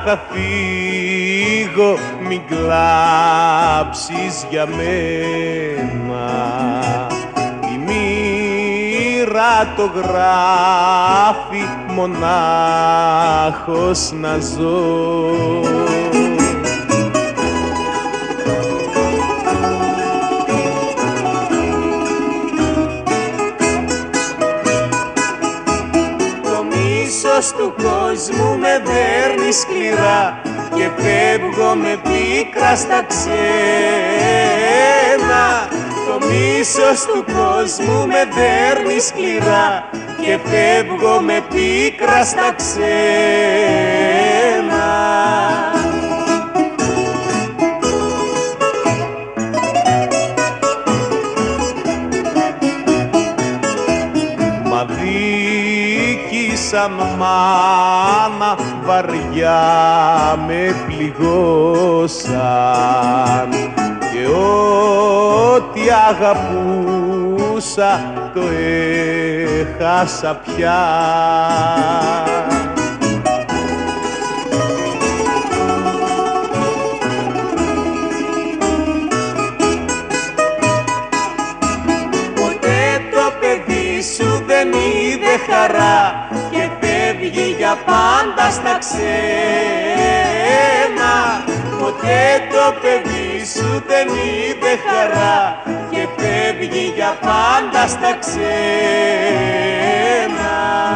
θα φύγω μην κλάψεις για μένα. Η μοίρα το γράφει μονάχος να ζω. Του κόσμου με δέρνει σκληρά και φεύγω με πίκρα στα ξένα. Το μίσος του κόσμου με δέρνει σκληρά και φεύγω με πίκρα στα ξένα. Σαν μάνα βαριά με πληγώσαν και ό,τι αγαπούσα το έχασα πια. Ποτέ το παιδί σου δεν είδε χαρά και φεύγει για πάντα στα ξένα. Ποτέ το παιδί σου δεν είδε χαρά και φεύγει για πάντα στα ξένα.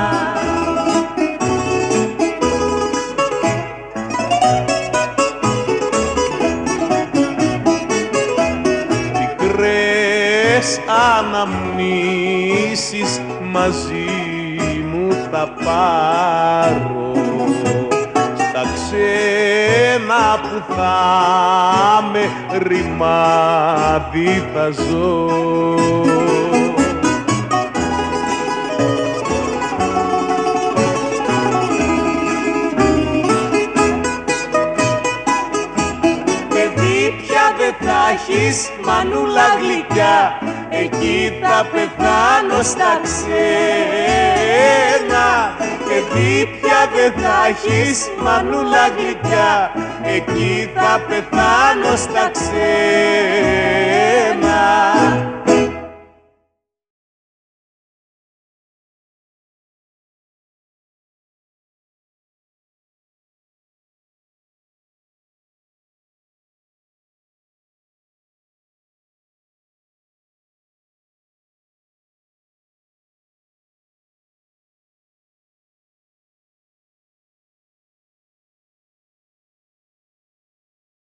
Πικρές αναμνήσεις μαζί θα πάρω, στα ξένα που θα με ρημάδι θα ζω. Παιδί πια δεν θα έχεις μανούλα γλυκιά, εκεί θα πεθάνω στα ξένα. Παιδί πια δεν θα έχεις μανούλα γλυκιά, εκεί θα πεθάνω στα ξένα.